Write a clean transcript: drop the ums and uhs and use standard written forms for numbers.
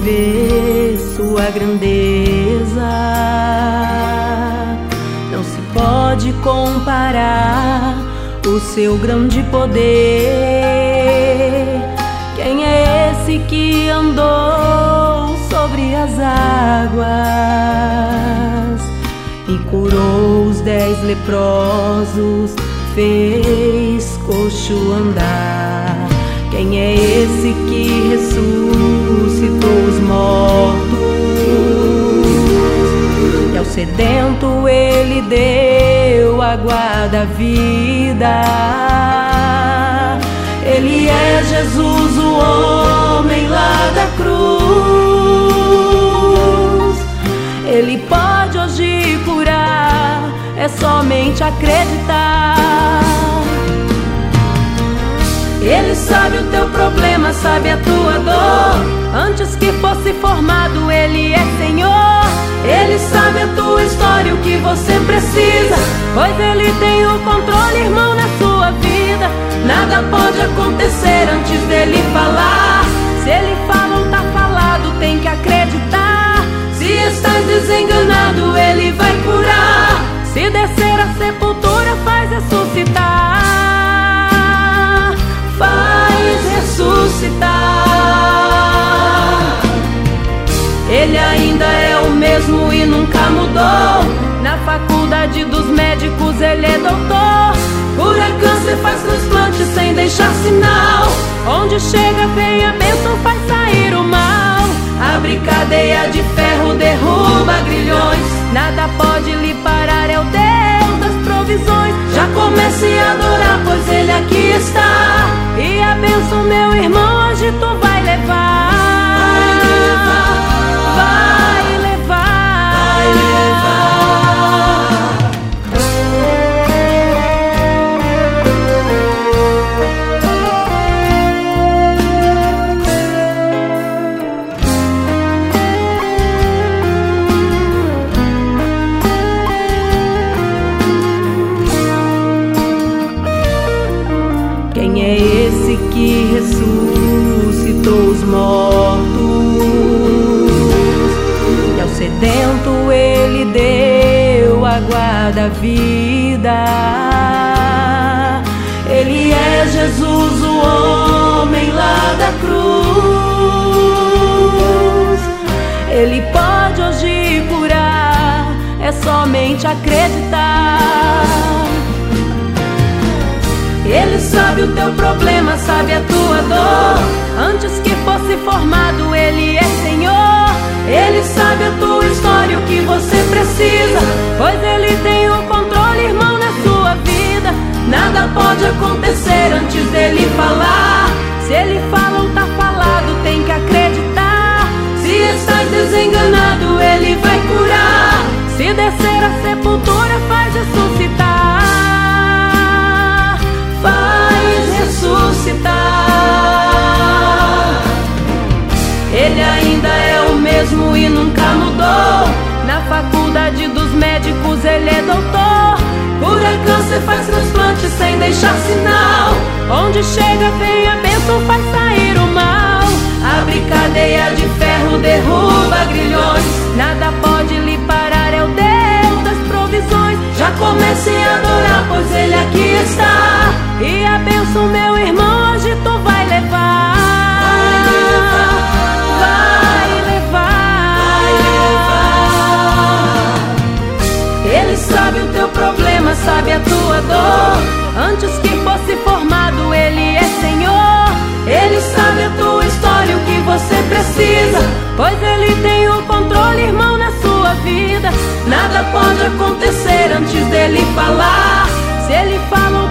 vê sua grandeza, não se pode comparar o seu grande poder. Quem é esse que andou sobre as águas e curou os 10 leprosos, fez coxo andar? Quem é esse que ressuscitou os mortos e ao sedento ele deu água da vida? Ele é Jesus, o homem lá da cruz. Ele pode hoje curar, é somente acreditar. Ele sabe o teu problema, sabe a tua dor. Antes que fosse formado, Ele é Senhor. Ele sabe a tua história, o que você precisa, pois Ele tem o controle, irmão, na sua vida. Nada pode acontecer antes dele falar. Se Ele fala ou tá falado, tem que acreditar. Se estás desenganado, Ele vai curar. Se descer a sepultura, faz ressuscitar. Faz ressuscitar. Ele ainda é o mesmo e nunca mudou. Na faculdade dos médicos ele é doutor. Cura câncer, faz transplante sem deixar sinal. Onde chega vem a bênção, faz sair o mal. Abre cadeia de ferro, derruba grilhões. Nada pode lhe parar, é o Deus das provisões. Já comece a adorar, pois Ele aqui está. E a bênção, meu irmão, hoje tu vai levar. Vai levar. Vai levar. Quem é esse que ressuscitou os mortos e ao sedento ele deu água da vida? Ele é Jesus, o homem lá da cruz. Ele pode hoje curar, é somente acreditar. Ele sabe o teu problema, sabe a tua dor. Antes que fosse formado, Ele é Senhor. Ele sabe a tua história, o que você precisa, pois Ele tem o controle, irmão, na sua vida. Nada pode acontecer antes dele falar. Se Ele fala ou tá falado, tem que acreditar. Se estás desenganado, Ele vai curar. Se descer a sepultura, faz ressuscitar. Faz ressuscitar. Ele ainda é o mesmo e nunca mudou. Na faculdade dos médicos ele é doutor. Cura câncer, faz transplante sem deixar sinal. Onde chega vem a bênção, faz sair o mal. Abre cadeia de ferro, derruba grilhões. Nada pode lhe parar, é o Deus das provisões. Já comece a adorar, pois Ele aqui está. E a bênção, meu irmão, hoje tu vai levar. Vai levar. Vai levar. Ele sabe o teu problema, sabe a tua dor. Antes que fosse formado, Ele é Senhor. Ele sabe a tua história, o que você precisa, pois Ele tem o controle, irmão, na sua vida. Nada pode acontecer antes dele falar. Se Ele fala